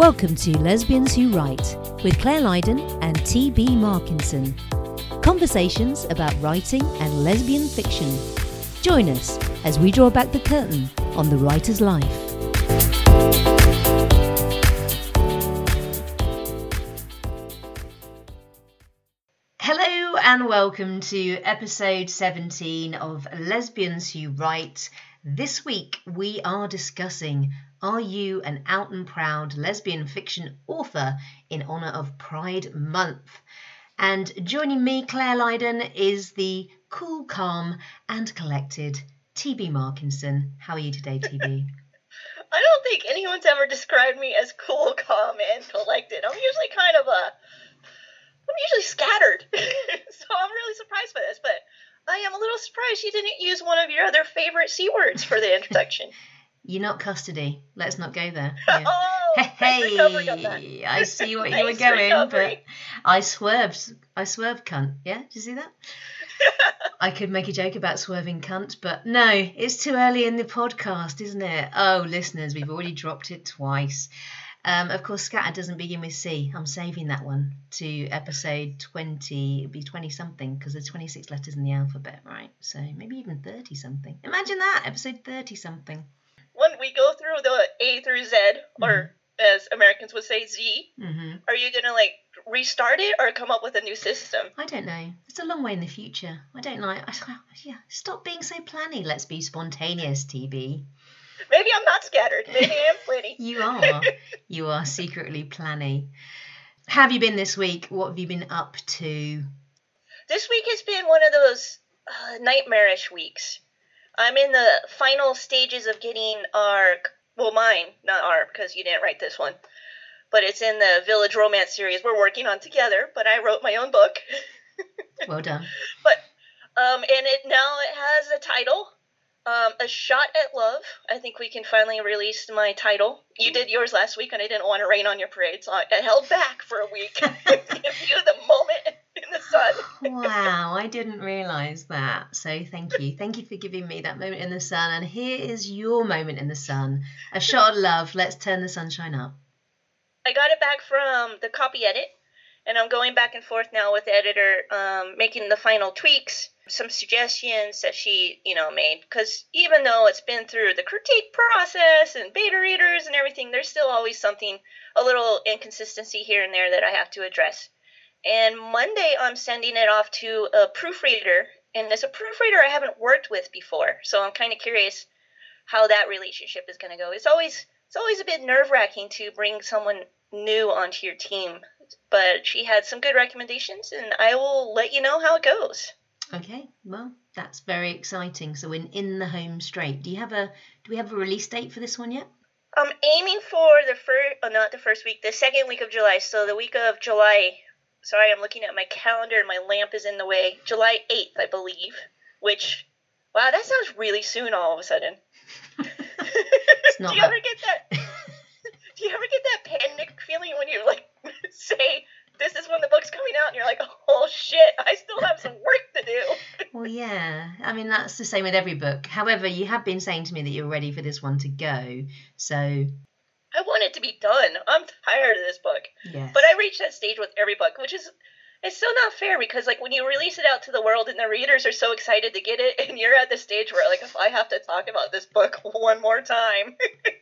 Welcome to Lesbians Who Write with Claire Lydon and T.B. Markinson. Conversations about writing and lesbian fiction. Join us as we draw back the curtain on the writer's life. Hello and welcome to episode 17 of Lesbians Who Write. This week we are discussing, are you an out and proud lesbian fiction author in honour of Pride Month? And joining me, Claire Lydon, is the cool, calm and collected T.B. Markinson. How are you today, T.B.? I don't think anyone's ever described me as cool, calm and collected. I'm usually scattered. So I'm really surprised by this, but I am a little surprised you didn't use one of your other favorite C words for the introduction. You're not custody. Let's not go there. Yeah. Oh, hey, I see what you were going, recovery. But I swerved, cunt. Yeah, did you see that? I could make a joke about swerving cunt, but no, it's too early in the podcast, isn't it? Oh, listeners, we've already dropped it twice. Of course, scatter doesn't begin with C. I'm saving that one to episode 20. It'd be 20-something because there's 26 letters in the alphabet, right? So maybe even 30-something. Imagine that, episode 30-something. When we go through the A through Z, or as Americans would say, Z, are you going to restart it or come up with a new system? I don't know. It's a long way in the future. I don't like. Yeah, stop being so planny. Let's be spontaneous, TB. Maybe I'm not scattered. Maybe I am planny. You are. You are secretly planny. How have you been this week? What have you been up to? This week has been one of those nightmarish weeks. I'm in the final stages of getting mine, not our, because you didn't write this one, but it's in the Village Romance series we're working on together, but I wrote my own book. Well done. But, and it has a title, A Shot at Love. I think we can finally release my title. You did yours last week, and I didn't want to rain on your parade, so I held back for a week to give you the moment in the sun. Wow, I didn't realise that. So thank you. Thank you for giving me that moment in the sun. And here is your moment in the sun. A shot of love. Let's turn the sunshine up. I got it back from the copy edit, and I'm going back and forth now with the editor, making the final tweaks, some suggestions that she, made. Because even though it's been through the critique process and beta readers and everything, there's still always something, a little inconsistency here and there that I have to address. And Monday, I'm sending it off to a proofreader, and it's a proofreader I haven't worked with before, so I'm kind of curious how that relationship is going to go. It's always a bit nerve-wracking to bring someone new onto your team, but she had some good recommendations, and I will let you know how it goes. Okay, well, that's very exciting. So we're in the home straight. Do we have a release date for this one yet? I'm aiming for the second week of July, so the week of July. Sorry, I'm looking at my calendar and my lamp is in the way. July 8th, I believe, which, wow, that sounds really soon all of a sudden. It's not Do you ever get that panic feeling when you, say, this is when the book's coming out, and you're like, oh, shit, I still have some work to do. Well, yeah. I mean, that's the same with every book. However, you have been saying to me that you're ready for this one to go, so... I want it to be done. I'm tired of this book. Yes. But I reach that stage with every book, which is, it's still not fair because, when you release it out to the world and the readers are so excited to get it, and you're at the stage where, if I have to talk about this book one more time.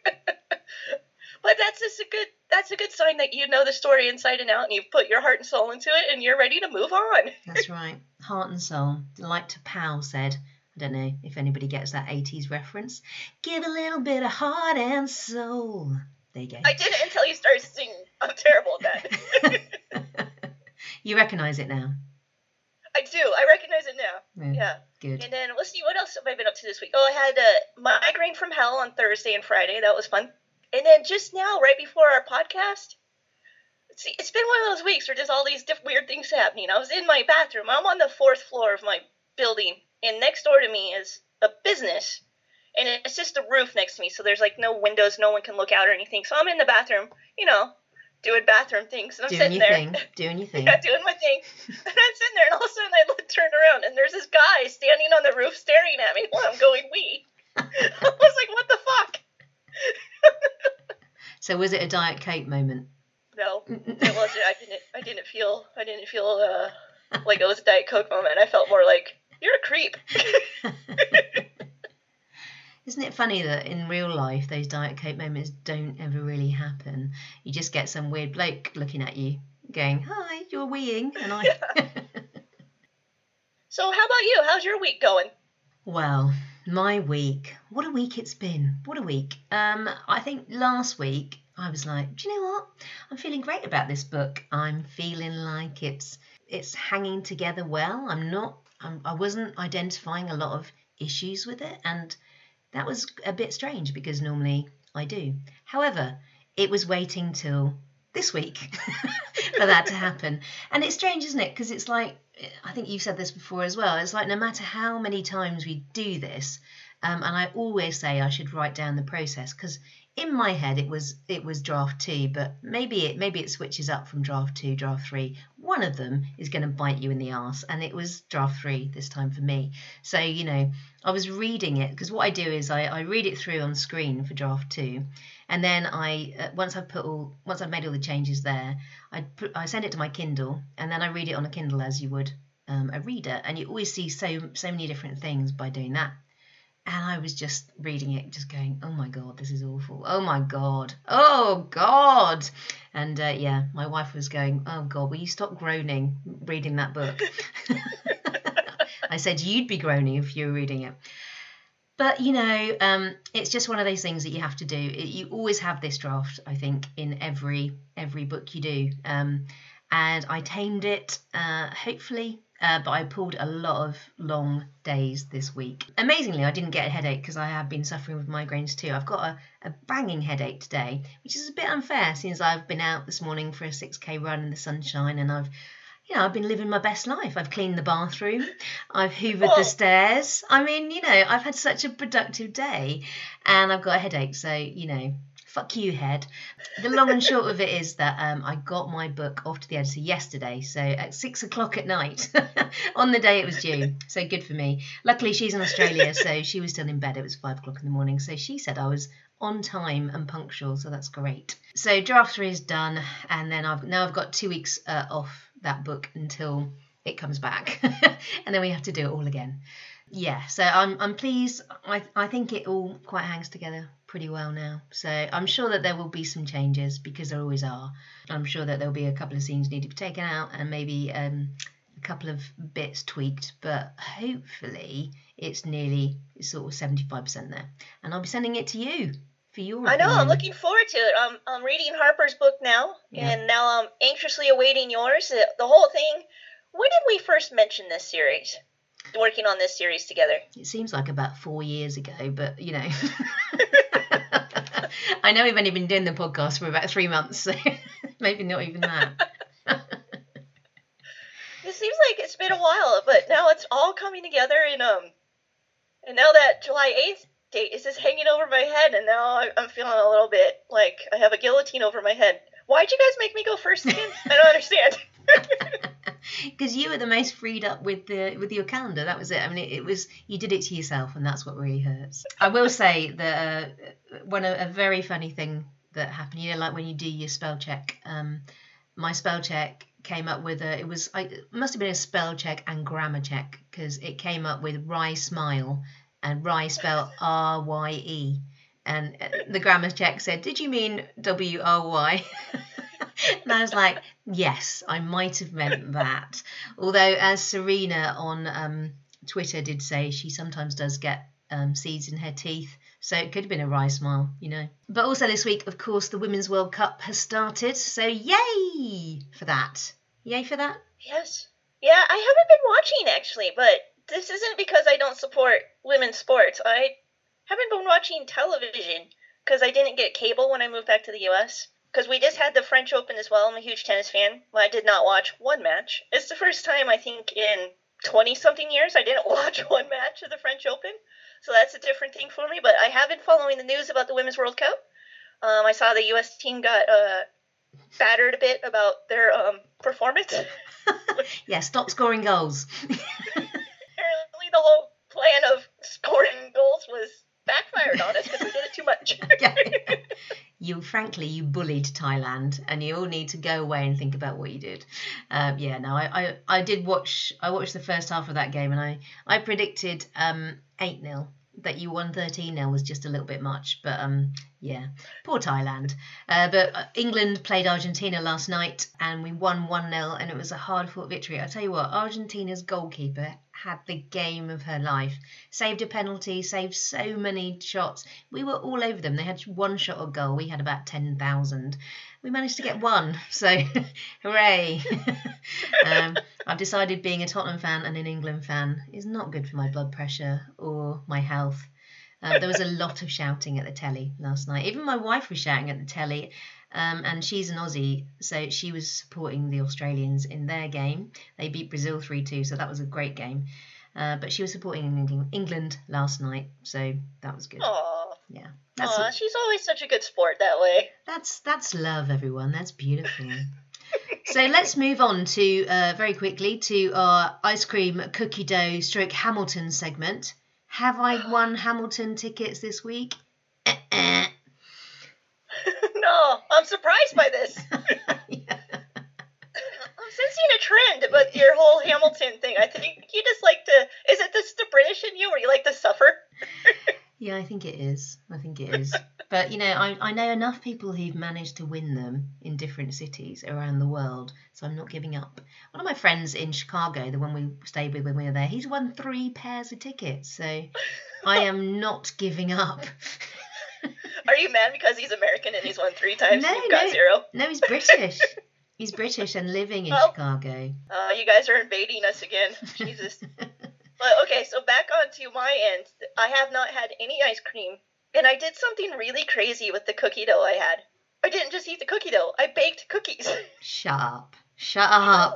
But that's a good sign that you know the story inside and out, and you've put your heart and soul into it, and you're ready to move on. That's right. Heart and soul. Like T'Pau said. I don't know if anybody gets that 80s reference. Give a little bit of heart and soul. There you go. I didn't until you started singing. I'm terrible at that. You recognise it now? I do. I recognize it now. Yeah. Good. And then let's see, what else have I been up to this week? Oh, I had a migraine from hell on Thursday and Friday. That was fun. And then just now, right before our podcast, it's been one of those weeks where just all these weird things happening. I was in my bathroom. I'm on the 4th floor of my building, and next door to me is a business. And it's just a roof next to me, so there's no windows, no one can look out or anything. So I'm in the bathroom, doing bathroom things, and I'm sitting there. Doing your thing. Yeah, doing my thing. And I'm sitting there, and all of a sudden I turn around, and there's this guy standing on the roof staring at me while I'm going wee. I was like, what the fuck? So was it a Diet Coke moment? No, it wasn't. I didn't feel like it was a Diet Coke moment. I felt more like, you're a creep. Isn't it funny that in real life those Diet Coke moments don't ever really happen? You just get some weird bloke looking at you going, hi, you're weeing, and I... So how about you? How's your week going? Well, my week. What a week it's been. What a week. I think last week I was like, do you know what? I'm feeling great about this book. I'm feeling like it's hanging together well. I wasn't identifying a lot of issues with it, and that was a bit strange because normally I do. However, it was waiting till this week for that to happen. And it's strange, isn't it? Because it's like, I think you've said this before as well, it's like no matter how many times we do this, and I always say I should write down the process, because in my head it was draft 2, but maybe it switches up from draft 2, draft 3. One of them is going to bite you in the arse, and it was draft 3 this time for me. So, you know, I was reading it, because what I do is I read it through on screen for draft 2, and then once I've made all the changes there, I send it to my Kindle, and then I read it on a Kindle as you would a reader, and you always see so many different things by doing that. And I was just reading it, just going, oh my God, this is awful. Oh my God. Oh God. And yeah, my wife was going, oh God, will you stop groaning reading that book? I said, you'd be groaning if you were reading it. But, you know, it's just one of those things that you have to do. You always have this draft, I think, in every book you do. And I tamed it, hopefully. But I pulled a lot of long days this week. Amazingly, I didn't get a headache because I have been suffering with migraines too. I've got a banging headache today, which is a bit unfair since I've been out this morning for a 6K run in the sunshine, and I've been living my best life. I've cleaned the bathroom. I've hoovered the stairs. I mean, you know, I've had such a productive day, and I've got a headache. So, you know, fuck you, head. The long and short of it is that I got my book off to the editor yesterday, so at 6 o'clock at night, on the day it was due. So good for me. Luckily, she's in Australia, so she was still in bed. It was 5 o'clock in the morning, so she said I was on time and punctual, so that's great. So draft 3 is done, and then I've got 2 weeks off that book until it comes back, and then we have to do it all again. Yeah, so I'm pleased. I think it all quite hangs together pretty well now. So I'm sure that there will be some changes, because there always are. I'm sure that there'll be a couple of scenes need to be taken out, and maybe a couple of bits tweaked, but hopefully it's nearly sort of 75% there. And I'll be sending it to you for your opinion. I know, I'm looking forward to it. I'm reading Harper's book now, and now I'm anxiously awaiting yours. The whole thing. When did we first mention this series? Working on this series together. It seems like about 4 years ago, but you know. I know we've only been doing the podcast for about 3 months, so maybe not even that. It seems like it's been a while, but now it's all coming together, and now that July 8th date is just hanging over my head, and now I'm feeling a little bit like I have a guillotine over my head. Why'd you guys make me go first again? I don't understand. Because you were the most freed up with your calendar. That was it. I mean, it was, you did it to yourself, and that's what really hurts. I will say that a very funny thing that happened, you know, like when you do your spell check, my spell check came up with it must have been a spell check and grammar check, because it came up with Rye Smile, and Rye spelled R-Y-E, and the grammar check said, did you mean W-R-Y? And I was like, yes, I might have meant that. Although, as Serena on Twitter did say, she sometimes does get seeds in her teeth. So it could have been a Rye Smile, you know. But also this week, of course, the Women's World Cup has started. So yay for that. Yay for that. Yes. Yeah, I haven't been watching, actually. But this isn't because I don't support women's sports. I haven't been watching television because I didn't get cable when I moved back to the U.S. Because we just had the French Open as well. I'm a huge tennis fan. Well, I did not watch one match. It's the first time, I think, in 20-something years I didn't watch one match of the French Open. So that's a different thing for me. But I have been following the news about the Women's World Cup. I saw the U.S. team got battered a bit about their performance. Yeah, stop scoring goals. Apparently the whole plan of scoring goals was backfired on us because we did it too much. You frankly, you bullied Thailand, and you all need to go away and think about what you did. I did watch. I watched the first half of that game, and I predicted 8-0. That you won 13-0 was just a little bit much, but yeah, poor Thailand. But England played Argentina last night, and we won 1-0, and it was a hard-fought victory. I tell you what, Argentina's goalkeeper had the game of her life. Saved a penalty, saved so many shots. We were all over them. They had one shot on goal. We had about 10,000. We managed to get one, so hooray. I've decided being a Tottenham fan and an England fan is not good for my blood pressure or my health. There was a lot of shouting at the telly last night. Even my wife was shouting at the telly, and she's an Aussie, so she was supporting the Australians in their game. They beat Brazil 3-2, so that was a great game. But she was supporting England last night, so that was good. Aww. Yeah. She's always such a good sport that way. That's love, everyone. That's beautiful. So let's move on to very quickly to our ice cream cookie dough stroke Hamilton segment. Have I won Hamilton tickets this week? No, I'm surprised by this. Yeah. I'm sensing a trend about your whole Hamilton thing. I think you just like to. Is it the British in you, where you like to suffer? Yeah, I think it is. But, I know enough people who've managed to win them in different cities around the world, so I'm not giving up. One of my friends in Chicago, the one we stayed with when we were there, he's won 3 pairs of tickets, so I am not giving up. Are you mad because he's American and he's won 3 times and you've got 0? No, he's British. He's British and living in Chicago. You guys are invading us again. Jesus. But okay, so back on to my end. I have not had any ice cream, and I did something really crazy with the cookie dough I had. I didn't just eat the cookie dough, I baked cookies. Shut up. No,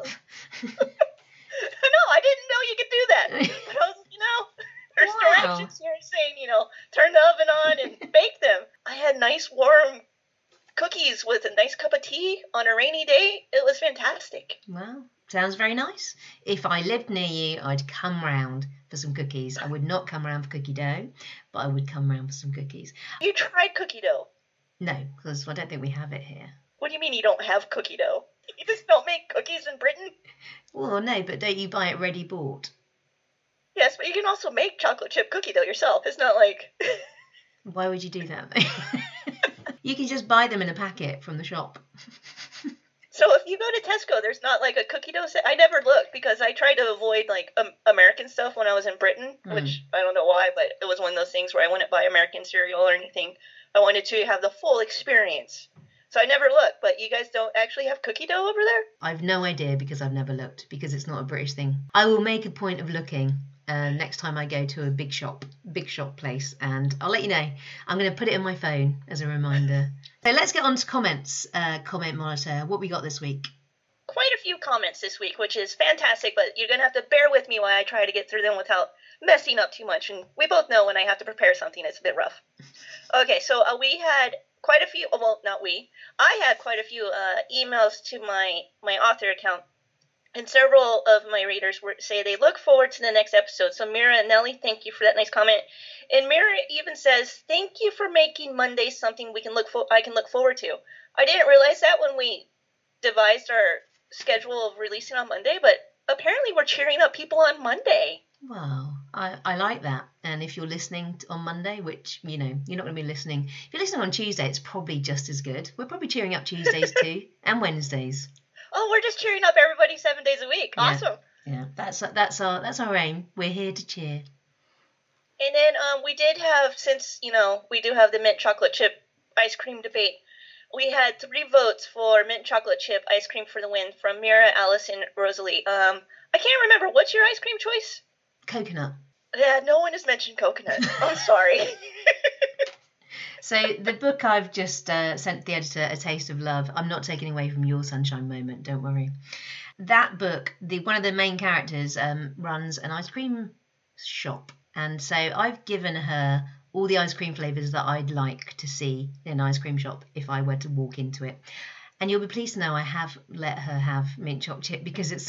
I didn't know you could do that. But I was, there's directions here saying, turn the oven on and bake them. I had nice warm cookies with a nice cup of tea on a rainy day. It was fantastic. Wow. Sounds very nice. If I lived near you, I'd come round for some cookies. I would not come round for cookie dough, but I would come round for some cookies. You tried cookie dough? No, because I don't think we have it here. What do you mean you don't have cookie dough? You just don't make cookies in Britain? Well, no, but don't you buy it ready bought? Yes, but you can also make chocolate chip cookie dough yourself. It's not like... Why would you do that? You can just buy them in a packet from the shop. So if you go to Tesco, there's not like a cookie dough set. I never looked because I tried to avoid like American stuff when I was in Britain, which I don't know why, but it was one of those things where I wouldn't buy American cereal or anything. I wanted to have the full experience. So I never looked, but you guys don't actually have cookie dough over there? I've no idea because I've never looked, because it's not a British thing. I will make a point of looking next time I go to a big shop place, and I'll let you know. I'm going to put it in my phone as a reminder. So let's get on to comments. Comment monitor, what we got this week? Quite a few comments this week, which is fantastic, but you're going to have to bear with me while I try to get through them without messing up too much. And we both know when I have to prepare something, it's a bit rough. Okay, so we had quite a few, well, not we. I had quite a few emails to my author account. And several of my readers say they look forward to the next episode. So Mira and Nellie, thank you for that nice comment. And Mira even says, thank you for making Monday something I can look forward to. I didn't realize that when we devised our schedule of releasing on Monday, but apparently we're cheering up people on Monday. Wow, I like that. And if you're listening on Monday, which, you're not going to be listening. If you're listening on Tuesday, it's probably just as good. We're probably cheering up Tuesdays too, and Wednesdays. Oh, we're just cheering up everybody 7 days a week. Awesome. Yeah, that's our aim. We're here to cheer. And then we did have, since, we do have the mint chocolate chip ice cream debate, we had 3 votes for mint chocolate chip ice cream for the win from Mira, Alice, and Rosalie. I can't remember. What's your ice cream choice? Coconut. Yeah, no one has mentioned coconut. I'm sorry. So the book I've just sent the editor, A Taste of Love, I'm not taking away from your sunshine moment, don't worry. That book, one of the main characters runs an ice cream shop. And so I've given her all the ice cream flavours that I'd like to see in an ice cream shop if I were to walk into it. And you'll be pleased to know I have let her have mint chocolate chip because it's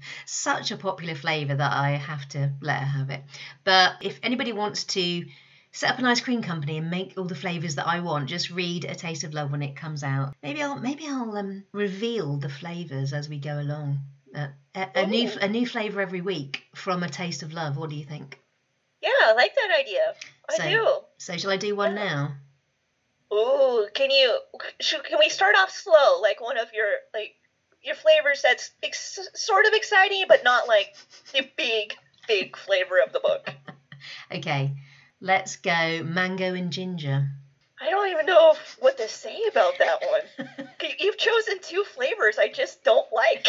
such a popular flavour that I have to let her have it. But if anybody wants to set up an ice cream company and make all the flavors that I want. Just read A Taste of Love when it comes out. Maybe I'll reveal the flavors as we go along. A new flavor every week from A Taste of Love. What do you think? Yeah, I like that idea. I do. So shall I do one now? Ooh, can we start off slow, like one of your flavors that's sort of exciting, but not like the big flavor of the book. Okay, let's go mango and ginger. I don't even know what to say about that one. You've chosen 2 flavors I just don't like.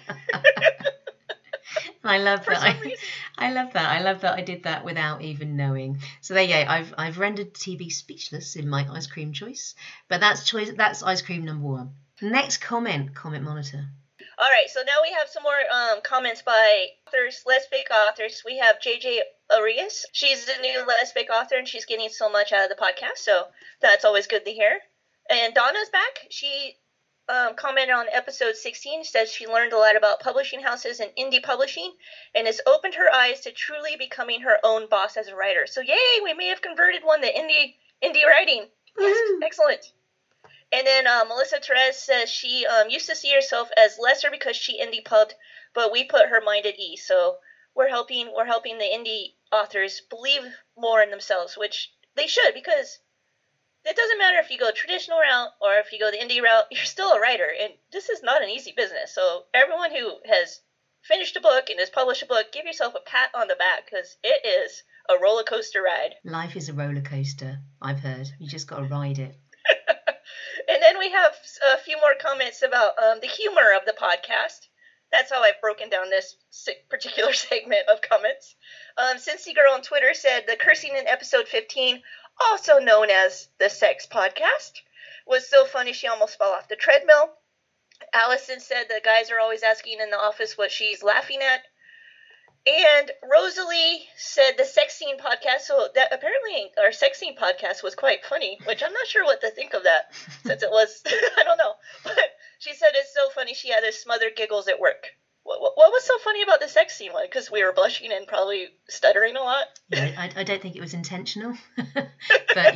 I love that. I love that. I love that I did that without even knowing. So there you go. I've rendered TV speechless in my ice cream choice, but that's ice cream number 1. Next comment monitor. All right, so now we have some more comments by lesbic authors. We have JJ Arias. She's a new lesbic author, and she's getting so much out of the podcast, so that's always good to hear. And Donna's back. She commented on episode 16, says she learned a lot about publishing houses and indie publishing, and has opened her eyes to truly becoming her own boss as a writer. So yay, we may have converted one to indie writing. Yes, excellent. And then Melissa Therese says she used to see herself as lesser because she indie pubbed, but we put her mind at ease. So we're helping the indie authors believe more in themselves, which they should, because it doesn't matter if you go traditional route or if you go the indie route, you're still a writer, and this is not an easy business. So everyone who has finished a book and has published a book, give yourself a pat on the back, because it is a roller coaster ride. Life is a roller coaster, I've heard. You just got to ride it. And then we have a few more comments about the humor of the podcast. That's how I've broken down this particular segment of comments. Cincy Girl on Twitter said the cursing in episode 15, also known as the sex podcast, was so funny she almost fell off the treadmill. Allison said the guys are always asking in the office what she's laughing at. And Rosalie said the sex scene podcast, so that apparently our sex scene podcast was quite funny, which I'm not sure what to think of that, since it was, I don't know. But she said it's so funny she had to smother giggles at work. What was so funny about the sex scene one? Because we were blushing and probably stuttering a lot. Yeah, I don't think it was intentional. But,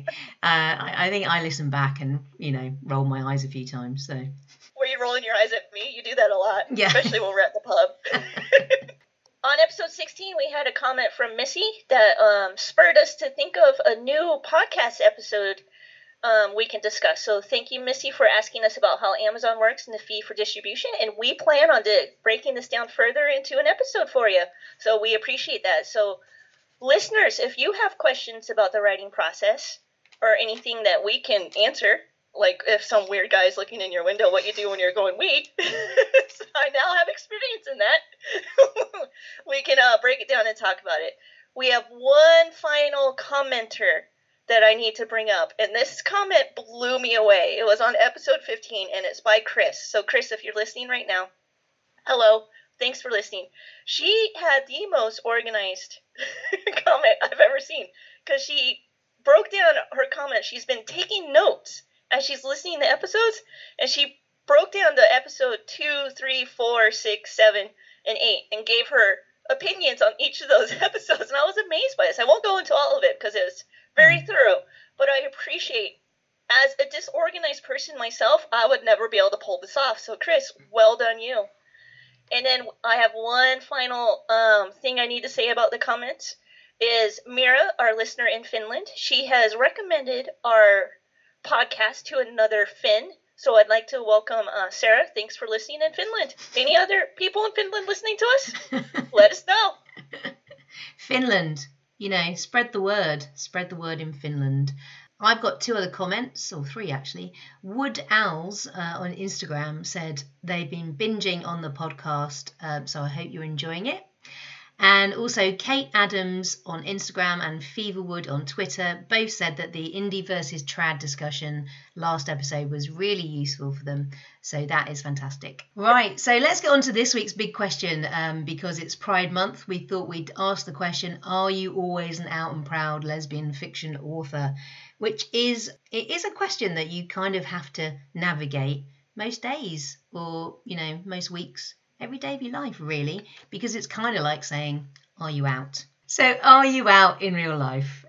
I think I listened back and, rolled my eyes a few times. So. Were you rolling your eyes at me? You do that a lot, yeah. Especially when we're at the pub. On episode 16, we had a comment from Missy that spurred us to think of a new podcast episode we can discuss. So thank you, Missy, for asking us about how Amazon works and the fee for distribution. And we plan on breaking this down further into an episode for you. So we appreciate that. So listeners, if you have questions about the writing process or anything that we can answer, like if some weird guy is looking in your window, what you do when you're going wee, so I now have experience in that. We can break it down and talk about it. We have one final commenter that I need to bring up, and this comment blew me away. It was on episode 15, and it's by Chris. So Chris, if you're listening right now, hello, thanks for listening. She had the most organized comment I've ever seen, because she broke down her comment. She's been taking notes as she's listening to episodes, and she broke down the episode 2, 3, 4, 6, 7, and 8, and gave her opinions on each of those episodes, and I was amazed by this. I won't go into all of it because it was very thorough, but I appreciate, as a disorganized person myself, I would never be able to pull this off. So Chris, well done you. And then I have one final thing I need to say about the comments, is Mira, our listener in Finland. She has recommended our podcast to another Finn, so I'd like to welcome Sarah. Thanks for listening in Finland. Any other people in Finland listening to us? Let us know. Finland, spread the word in Finland. I've got 2 other comments, or 3 actually. Wood Owls on Instagram said they've been binging on the podcast, so I hope you're enjoying it. And also Kate Adams on Instagram and Feverwood on Twitter both said that the indie versus trad discussion last episode was really useful for them. So that is fantastic. Right, so let's get on to this week's big question. Because it's Pride Month, we thought we'd ask the question, are you always an out and proud lesbian fiction author? Which is a question that you kind of have to navigate most days or, most weeks. Every day of your life, really, because it's kind of like saying, are you out? So are you out in real life?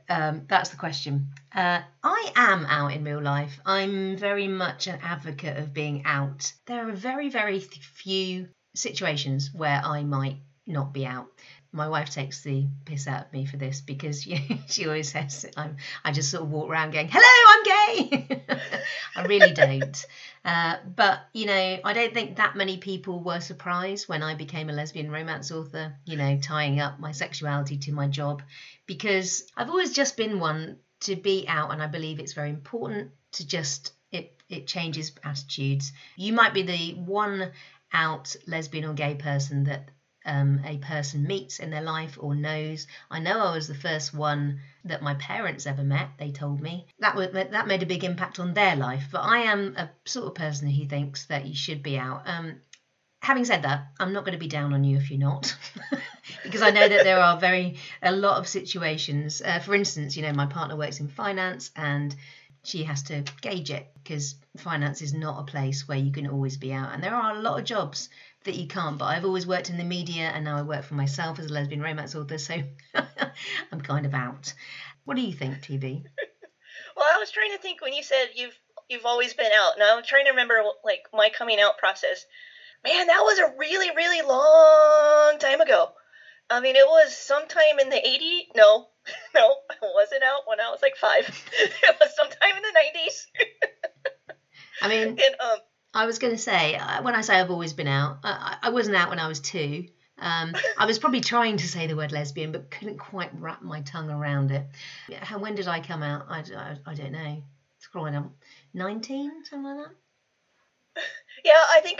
that's the question. I am out in real life. I'm very much an advocate of being out. There are very, very few situations where I might not be out. My wife takes the piss out of me for this because she always says I just sort of walk around going, "Hello, I'm gay." I really don't. But, I don't think that many people were surprised when I became a lesbian romance author, tying up my sexuality to my job, because I've always just been one to be out, and I believe it's very important to just, it changes attitudes. You might be the one out lesbian or gay person that a person meets in their life or knows. I know I was the first one that my parents ever met, they told me. That made a big impact on their life, but I am a sort of person who thinks that you should be out. Having said that, I'm not going to be down on you if you're not, because I know that there are a lot of situations. For instance, my partner works in finance and she has to gauge it because finance is not a place where you can always be out. And there are a lot of jobs that you can't, but I've always worked in the media and now I work for myself as a lesbian romance author, so I'm kind of out. What do you think, TB? Well, I was trying to think when you said you've always been out, and I'm trying to remember like my coming out process. Man, that was a really, really long time ago. I mean, it was sometime in the 80s. No, I wasn't out when I was like 5. It was sometime in the 90s. I mean, and, I was going to say, when I say I've always been out, I wasn't out when I was 2. I was probably trying to say the word lesbian, but couldn't quite wrap my tongue around it. When did I come out? I don't know. It's growing up 19, something like that. Yeah, I think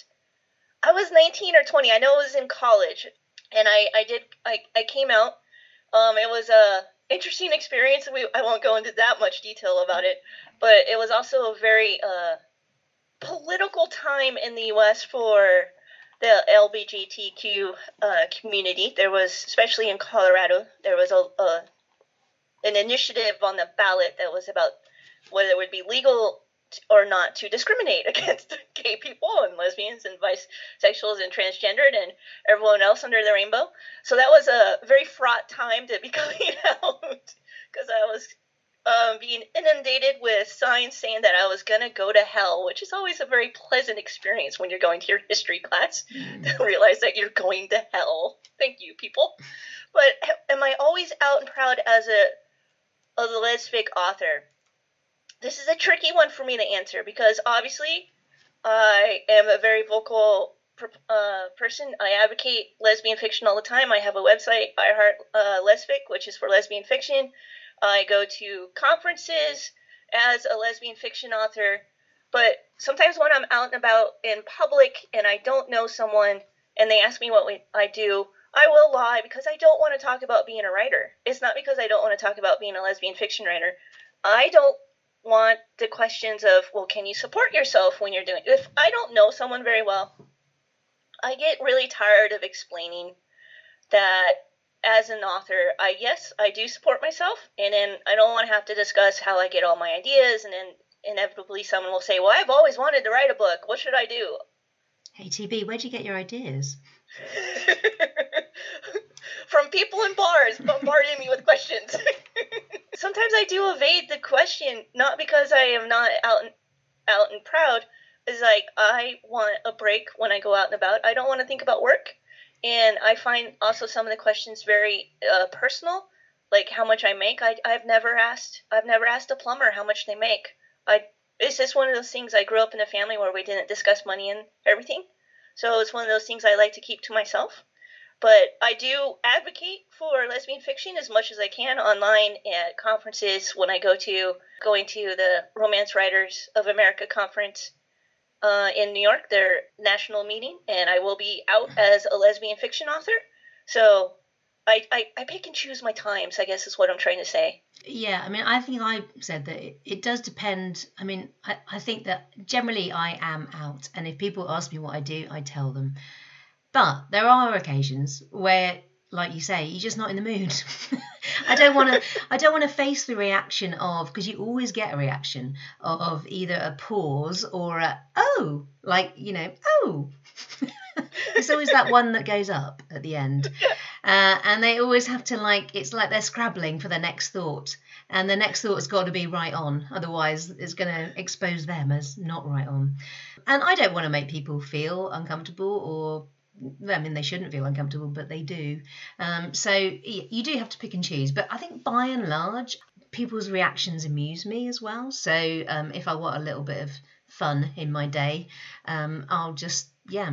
I was 19 or 20. I know it was in college, and I came out. It was a interesting experience. I won't go into that much detail about it, but it was also a very political time in the U.S. for the LGBTQ community. There was, especially in Colorado, there was an initiative on the ballot that was about whether it would be legal or not to discriminate against gay people and lesbians and bisexuals and transgendered and everyone else under the rainbow. So that was a very fraught time to be coming out, because I was being inundated with signs saying that I was going to go to hell, which is always a very pleasant experience when you're going to your history class to realize that you're going to hell. Thank you, people. But am I always out and proud as a lesbian author? This is a tricky one for me to answer, because obviously I am a very vocal person. I advocate lesbian fiction all the time. I have a website, I Heart Lesfic, which is for lesbian fiction. I go to conferences as a lesbian fiction author, but sometimes when I'm out and about in public and I don't know someone and they ask me what I do, I will lie because I don't want to talk about being a writer. It's not because I don't want to talk about being a lesbian fiction writer. I don't want the questions of, well, can you support yourself when you're doing it? If I don't know someone very well, I get really tired of explaining that as an author, I do support myself, and then I don't want to have to discuss how I get all my ideas, and then inevitably someone will say, well, I've always wanted to write a book. What should I do? Hey, TB, where'd you get your ideas? From people in bars bombarding me with questions. Sometimes I do evade the question, not because I am not out and proud. It's like I want a break when I go out and about. I don't want to think about work. And I find also some of the questions very personal, like how much I make. I've never asked a plumber how much they make. It's just one of those things. I grew up in a family where we didn't discuss money and everything, so it's one of those things I like to keep to myself. But I do advocate for lesbian fiction as much as I can online at conferences. When I going to the Romance Writers of America conference in New York, their national meeting, and I will be out as a lesbian fiction author. So I pick and choose my times, I guess is what I'm trying to say. Yeah, I mean, I think I said that it does depend. I mean, I think that generally I am out, and if people ask me what I do, I tell them. But there are occasions where, like you say, you're just not in the mood. I don't want to face the reaction of, because you always get a reaction of either a pause or a oh, like, oh. It's always that one that goes up at the end. Yeah. And they always have to it's like they're scrabbling for the next thought. And the next thought's got to be right on. Otherwise, it's going to expose them as not right on. And I don't want to make people feel uncomfortable I mean, they shouldn't feel uncomfortable, but they do. So you do have to pick and choose. But I think by and large, people's reactions amuse me as well. So if I want a little bit of fun in my day, I'll just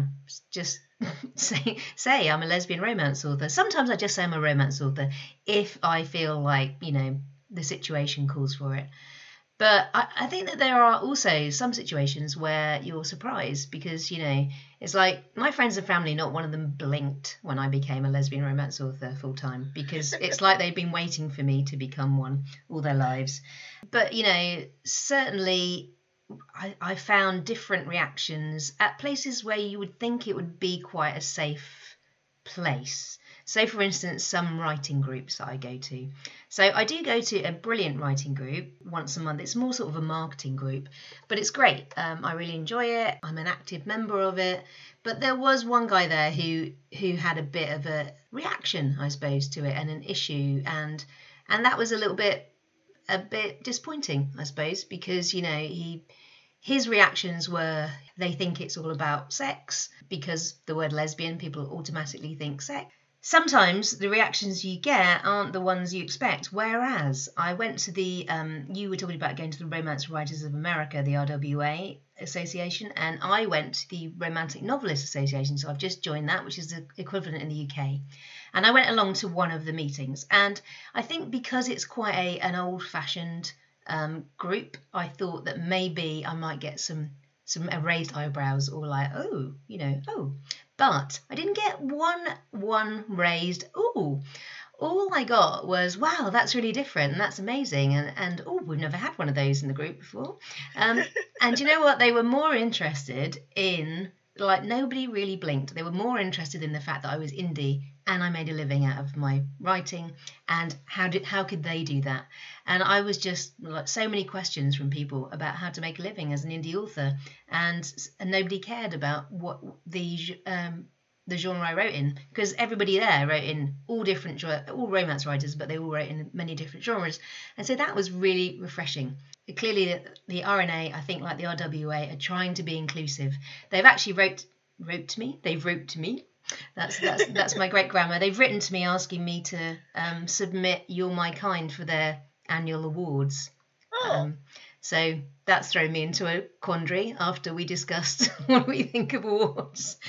say I'm a lesbian romance author. Sometimes I just say I'm a romance author if I feel like, the situation calls for it. But I think that there are also some situations where you're surprised because, it's like my friends and family, not one of them blinked when I became a lesbian romance author full time, because it's like they've been waiting for me to become one all their lives. But, certainly I found different reactions at places where you would think it would be quite a safe place. So, for instance, some writing groups that I go to. So I do go to a brilliant writing group once a month. It's more sort of a marketing group, but it's great. I really enjoy it. I'm an active member of it. But there was one guy there who had a bit of a reaction, I suppose, to it and an issue. And that was a bit disappointing, I suppose, because, his reactions were they think it's all about sex because the word lesbian, people automatically think sex. Sometimes the reactions you get aren't the ones you expect, whereas I went to you were talking about going to the Romance Writers of America, the RWA Association, and I went to the Romantic Novelists Association, so I've just joined that, which is the equivalent in the UK. And I went along to one of the meetings, and I think because it's quite an old-fashioned group, I thought that maybe I might get some raised eyebrows or but I didn't get one raised ooh. All I got was, wow, that's really different and that's amazing, and oh, we've never had one of those in the group before. And you know what? They were more interested in, nobody really blinked. They were more interested in the fact that I was indie and I made a living out of my writing, and how could they do that? And I was just so many questions from people about how to make a living as an indie author, and nobody cared about what the genre I wrote in, because everybody there wrote in all romance writers, but they all wrote in many different genres, and so that was really refreshing. Clearly, the RNA, I think, like the RWA, are trying to be inclusive. They've actually wrote to me. That's my great grammar. They've written to me asking me to submit You're My Kind for their annual awards. Oh. So that's thrown me into a quandary after we discussed what we think of awards.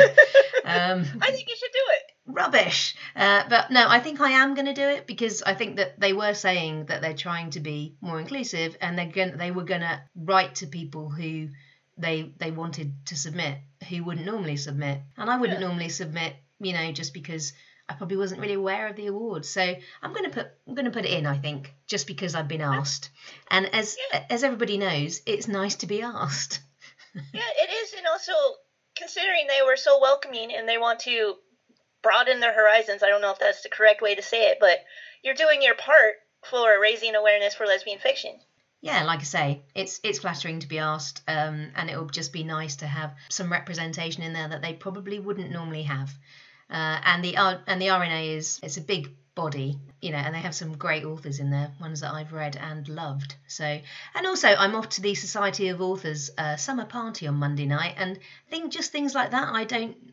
I think you should do it. Rubbish. But no, I think I am going to do it, because I think that they were saying that they're trying to be more inclusive, and they were going to write to people who they wanted to submit, who wouldn't normally submit. And I wouldn't normally submit, just because I probably wasn't really aware of the awards. So I'm going to put it in, I think, just because I've been asked. And as everybody knows, it's nice to be asked. Yeah, it is. And also, considering they were so welcoming and they want to broaden their horizons, I don't know if that's the correct way to say it, but you're doing your part for raising awareness for lesbian fiction. Yeah, like I say, it's flattering to be asked, and it would just be nice to have some representation in there that they probably wouldn't normally have. And the RNA it's a big body, and they have some great authors in there, ones that I've read and loved. So, and also I'm off to the Society of Authors summer party on Monday night, and things like that. I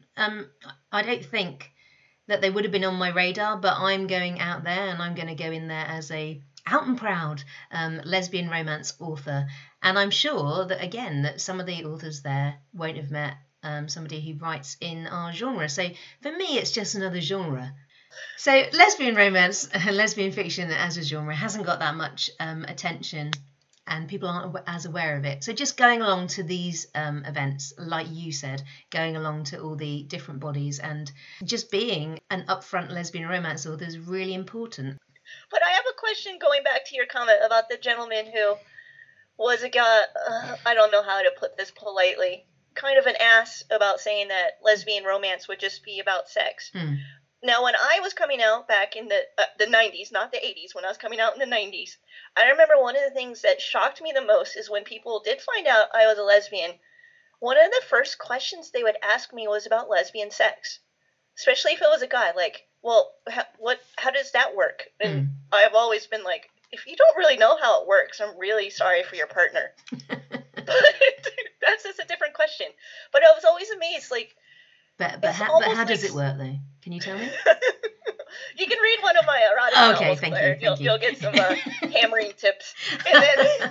don't think that they would have been on my radar, but I'm going out there, and I'm going to go in there as a out and proud lesbian romance author. And I'm sure that, again, that some of the authors there won't have met somebody who writes in our genre. So for me, it's just another genre. So lesbian romance, lesbian fiction as a genre hasn't got that much attention, and people aren't as aware of it. So just going along to these events, like you said, going along to all the different bodies and just being an upfront lesbian romance author is really important. But I have a question going back to your comment about the gentleman who was a guy, I don't know how to put this politely, kind of an ass about saying that lesbian romance would just be about sex. Now, when I was coming out back in the 90s, not the 80s, when I was coming out in the 90s, I remember one of the things that shocked me the most is when people did find out I was a lesbian, one of the first questions they would ask me was about lesbian sex, especially if it was a guy. Like, well, how does that work? And I've always been like, if you don't really know how it works, I'm really sorry for your partner. But that's just a different question. But I was always amazed, like. But how does it work though? Can you tell me? You can read one of my erotic novels. Thank you. You'll get some hammering tips. And then,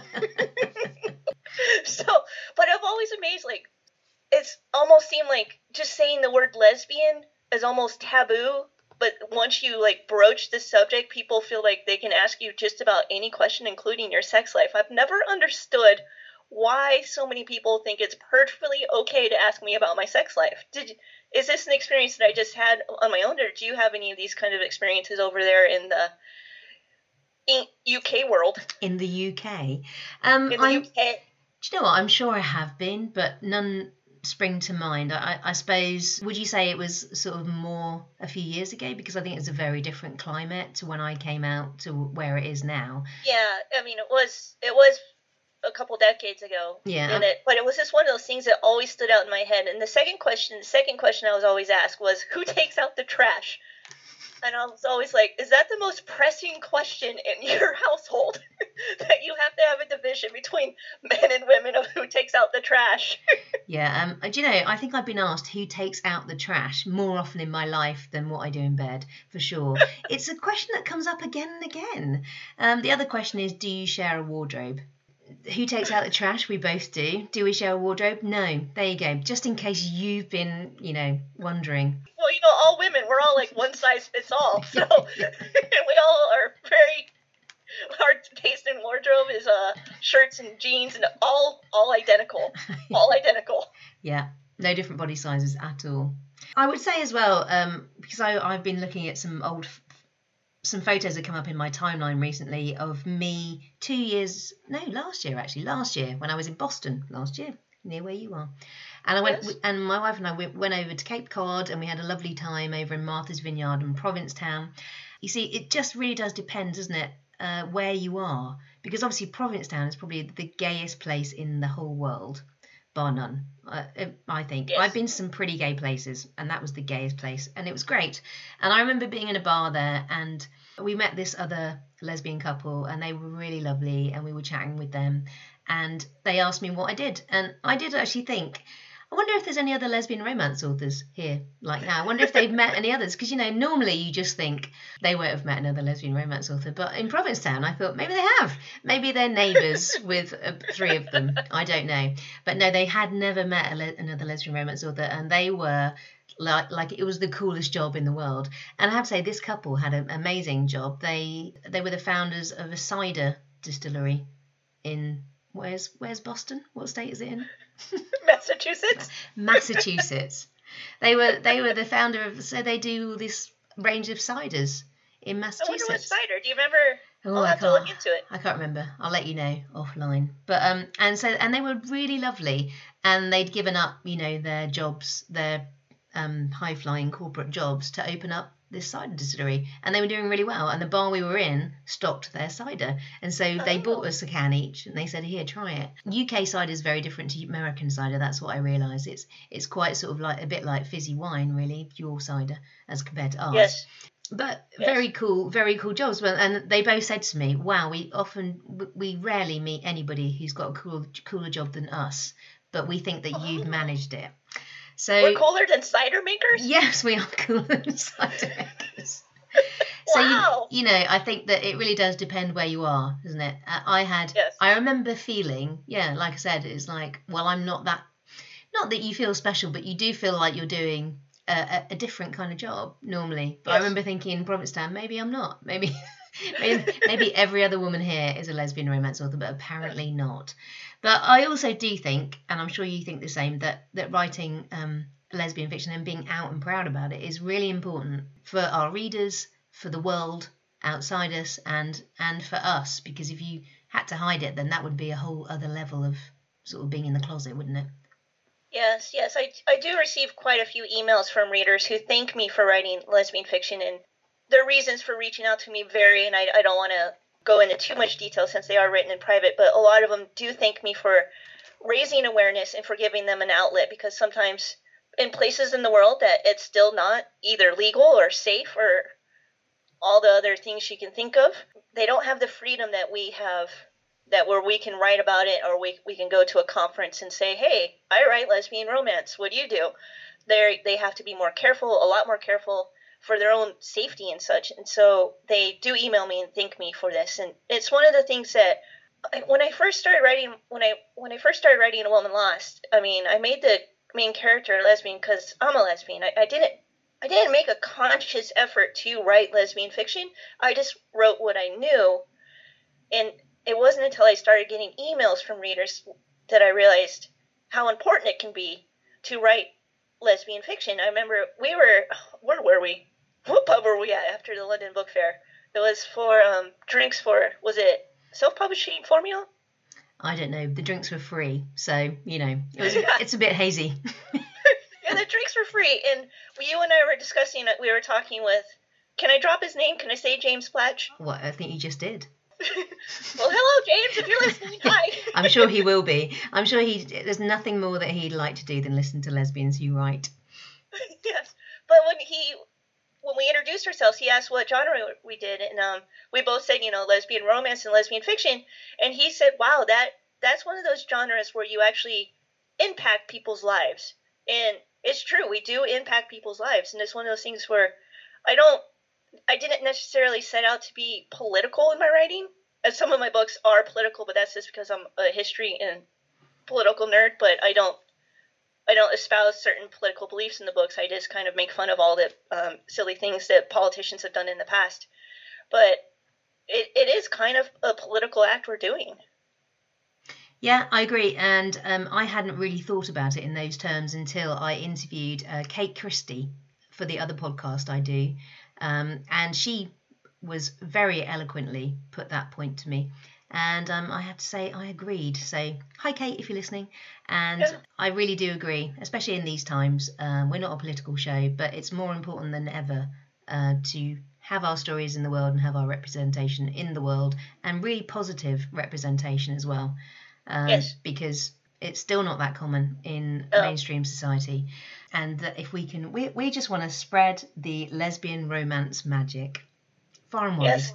but I'm always amazed. Like, it's almost seemed like just saying the word lesbian is almost taboo. But once you like broach the subject, people feel like they can ask you just about any question, including your sex life. I've never understood why so many people think it's perfectly okay to ask me about my sex life. Is this an experience that I just had on my own, or do you have any of these kind of experiences over there in the UK world? In the UK? In the UK? Do you know what? I'm sure I have been, but none spring to mind. I suppose, would you say it was sort of more a few years ago? Because I think it's a very different climate to when I came out to where it is now. Yeah, I mean, it was a couple decades ago. Yeah. But it was just one of those things that always stood out in my head. And the second question I was always asked was, who takes out the trash? And I was always like, is that the most pressing question in your household? That you have to have a division between men and women of who takes out the trash? Yeah. Do you know, I think I've been asked who takes out the trash more often in my life than what I do in bed, for sure. It's a question that comes up again and again. The other question is, do you share a wardrobe? Who takes out the trash? We both do. Do we share a wardrobe? No. There you go. Just in case you've been, wondering. Well, all women, we're all like one size fits all. So we all are our taste in wardrobe is shirts and jeans and all identical. All identical. Yeah. No different body sizes at all. I would say as well, because I've been looking at some photos that come up in my timeline recently of me last year when I was in Boston last year, near where you are. And I went, and my wife and I went over to Cape Cod, and we had a lovely time over in Martha's Vineyard and Provincetown. You see, it just really does depend, doesn't it, where you are? Because obviously Provincetown is probably the gayest place in the whole world, bar none. I think. Yes. I've been to some pretty gay places, and that was the gayest place, and it was great. And I remember being in a bar there, and we met this other lesbian couple, and they were really lovely, and we were chatting with them, and they asked me what I did, and I did actually think, I wonder if there's any other lesbian romance authors here like now. I wonder if they've met any others, because normally you just think they won't have met another lesbian romance author, but in Provincetown I thought maybe they have. Maybe they're neighbours with 3 of them. I don't know, but no, they had never met another lesbian romance author, and they were like it was the coolest job in the world. And I have to say, this couple had an amazing job. They were the founders of a cider distillery in where's Boston? What state is it in? Massachusetts. They were the founder of, so they do this range of ciders in Massachusetts. I wonder what cider. Do you remember? I'll have to look into it. I can't remember. I'll let you know offline. But and they were really lovely, and they'd given up, their jobs, their high flying corporate jobs, to open up this cider distillery, and they were doing really well, and the bar we were in stocked their cider, and so they bought us a can each, and they said, here, try it. UK cider is very different to American cider. That's what I realised. It's quite sort of like a bit like fizzy wine, really, pure cider, as compared to ours. Yes. But very cool jobs. And they both said to me, wow, we rarely meet anybody who's got a cooler job than us, but we think that you've managed it. So we're cooler than cider makers? Yes, we are cooler than cider makers. Wow. So, I think that it really does depend where you are, doesn't it? I remember feeling, like I said, it's like, well, I'm not that you feel special, but you do feel like you're doing a different kind of job normally. But I remember thinking in Provincetown, maybe I'm not. Maybe every other woman here is a lesbian romance author, but apparently not. But I also do think, and I'm sure you think the same, that writing lesbian fiction and being out and proud about it is really important for our readers, for the world outside us, and for us, because if you had to hide it, then that would be a whole other level of sort of being in the closet, wouldn't it? Yes. I do receive quite a few emails from readers who thank me for writing lesbian fiction, and their reasons for reaching out to me vary, and I don't want to go into too much detail since they are written in private, but a lot of them do thank me for raising awareness and for giving them an outlet, because sometimes in places in the world that it's still not either legal or safe or all the other things you can think of, they don't have the freedom that we have, that where we can write about it, or we can go to a conference and say, hey, I write lesbian romance, what do you do? They have to be more careful, a lot more careful for their own safety and such. And so they do email me and thank me for this. And it's one of the things that when I first started writing A Woman Lost, I mean, I made the main character a lesbian because I'm a lesbian. I didn't make a conscious effort to write lesbian fiction. I just wrote what I knew. And it wasn't until I started getting emails from readers that I realized how important it can be to write lesbian fiction. I remember where were we? What pub were we at after the London Book Fair? It was for drinks for, was it self-publishing formula? I don't know. The drinks were free, so, it's a bit hazy. Yeah, the drinks were free, and you and I were discussing it. We were talking with, can I drop his name? Can I say James Platch? What, I think you just did. Well, hello, James, if you're listening, hi. I'm sure he will be. I'm sure there's nothing more that he'd like to do than listen to lesbians who write. Yes, but when we introduced ourselves, he asked what genre we did, and we both said, lesbian romance and lesbian fiction, and he said, wow, that's one of those genres where you actually impact people's lives. And it's true, we do impact people's lives, and it's one of those things where I didn't necessarily set out to be political in my writing, as some of my books are political, but that's just because I'm a history and political nerd, but I don't espouse certain political beliefs in the books. I just kind of make fun of all the silly things that politicians have done in the past. But it is kind of a political act we're doing. Yeah, I agree. And I hadn't really thought about it in those terms until I interviewed Kate Christie for the other podcast I do. And she was very eloquently put that point to me. And I had to say I agreed. So, hi, Kate, if you're listening. And yeah. I really do agree, especially in these times. We're not a political show, but it's more important than ever to have our stories in the world and have our representation in the world, and really positive representation as well. Yes. Because it's still not that common in mainstream society. And that if we can, we just want to spread the lesbian romance magic far and wide. Yes.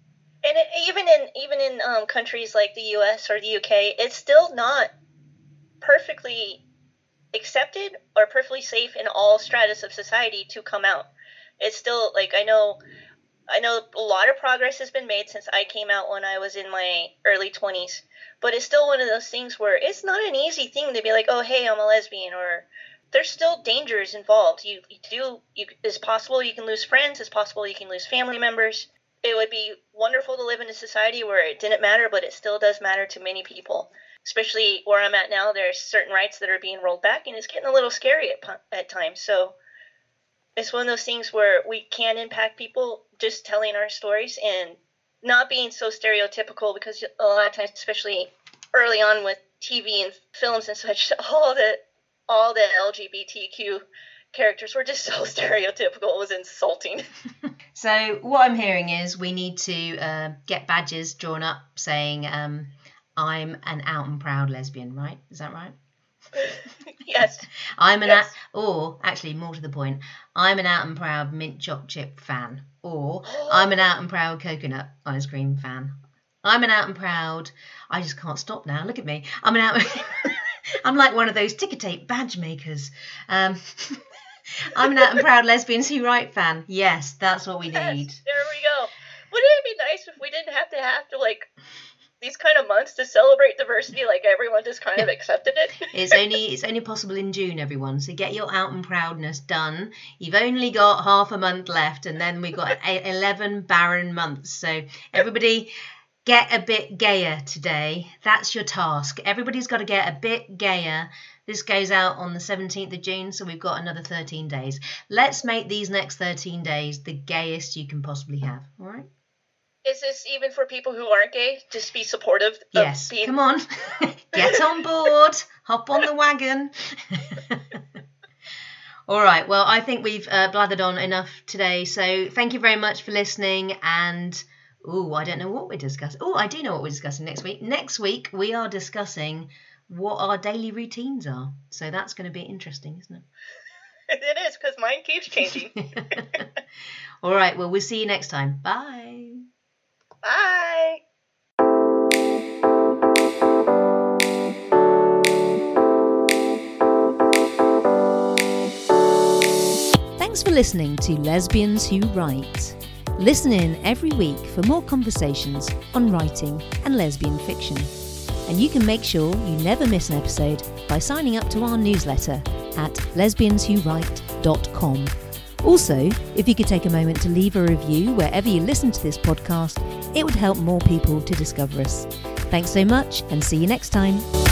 Even in countries like the US or the UK, it's still not perfectly accepted or perfectly safe in all stratus of society to come out. It's still, like, I know a lot of progress has been made since I came out when I was in my early 20s, but it's still one of those things where it's not an easy thing to be like, oh, hey, I'm a lesbian, or there's still dangers involved. It's possible you can lose friends, it's possible you can lose family members. It would be wonderful to live in a society where it didn't matter, but it still does matter to many people. Especially where I'm at now, there's certain rights that are being rolled back, and it's getting a little scary at times. So it's one of those things where we can impact people just telling our stories and not being so stereotypical, because a lot of times, especially early on with TV and films and such, all the LGBTQ characters were just so stereotypical. It was insulting. So what I'm hearing is we need to get badges drawn up saying I'm an out and proud lesbian, right? Is that right? Yes. Actually, more to the point, I'm an out and proud mint choc chip fan, or I'm an out and proud coconut ice cream fan. I'm an out and proud. I just can't stop now. Look at me. I'm like one of those ticker tape badge makers. I'm an out and proud lesbians who write fan. Yes, that's what we need. There we go. Wouldn't it be nice if we didn't have to like these kind of months to celebrate diversity, like everyone just kind of accepted it? It's only possible in June, everyone. So get your out and proudness done. You've only got half a month left, and then we've got 11 barren months. So everybody, get a bit gayer today. That's your task. Everybody's got to get a bit gayer. This goes out on the 17th of June, so we've got another 13 days. Let's make these next 13 days the gayest you can possibly have, all right? Is this even for people who aren't gay? Just be supportive? Yes, come on. Get on board. Hop on the wagon. All right, well, I think we've blathered on enough today, so thank you very much for listening, and... I don't know what we're discussing. I do know what we're discussing next week. Next week, we are discussing what our daily routines are. So that's going to be interesting, isn't it? It is, because mine keeps changing. All right, well, we'll see you next time. Bye. Bye. Thanks for listening to Lesbians Who Write. Listen in every week for more conversations on writing and lesbian fiction. And you can make sure you never miss an episode by signing up to our newsletter at lesbianswhowrite.com. Also, if you could take a moment to leave a review wherever you listen to this podcast, it would help more people to discover us. Thanks so much, and see you next time.